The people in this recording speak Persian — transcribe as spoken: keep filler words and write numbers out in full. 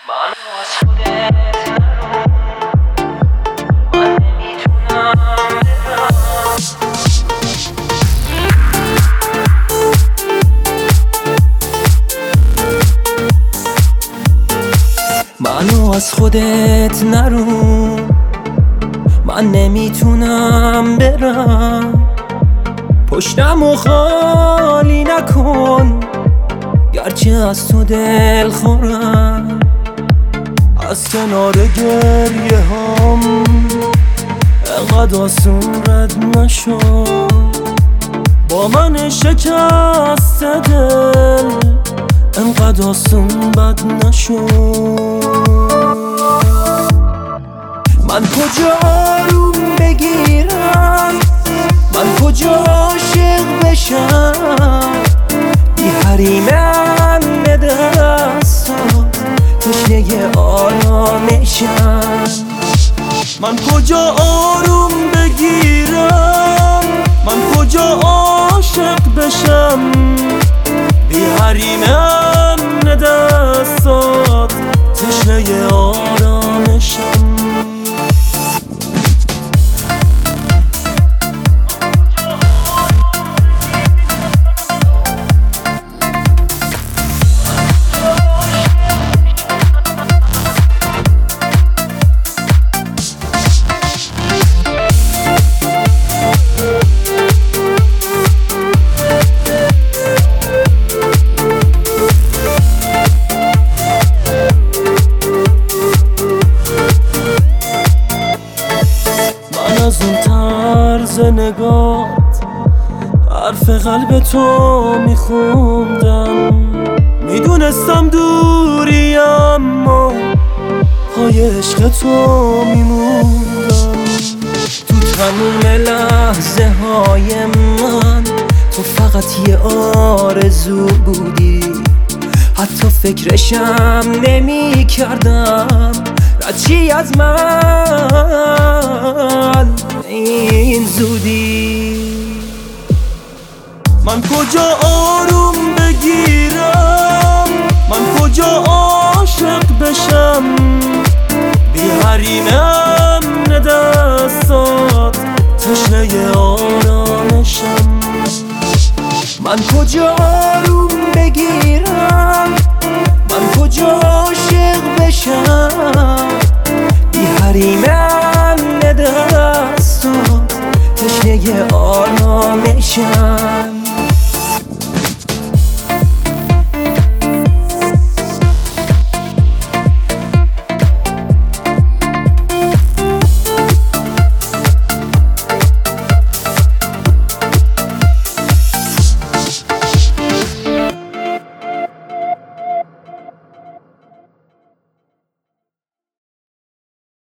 منو از خودت نرو، من نمیتونم برم. منو از خودت نرو، من نمیتونم برم. پشتمو خالی نکن گرچه از تو دل خورم. از کنار گریه هم انقدر آسون رد نشو. با من شکست دل انقدر آسون بد نشو. من کجا آروم بگیرم، من کجا عاشق بشم. بی حریمم دستات تشنه آرامشم. من کجا آروم بگیرم، من کجا عاشق بشم. بی حریمم دستات تشنه آرامشم. از اون طرز نگات حرف قلب تو میخوندم. میدونستم دوری اما پای عشق تو میموندم. تو تموم لحظه های من تو فقط یه آرزو بودی. حتی فکرشم نمی کردم رچی از من این زودی. من کجا آروم بگیرم، من کجا عاشق بشم. بی حریمم دستات تشنه آرامشم. من کجا آروم بگیرم، من کجا عاشق بشم. بی حریمم دستات تشنه آرامشم.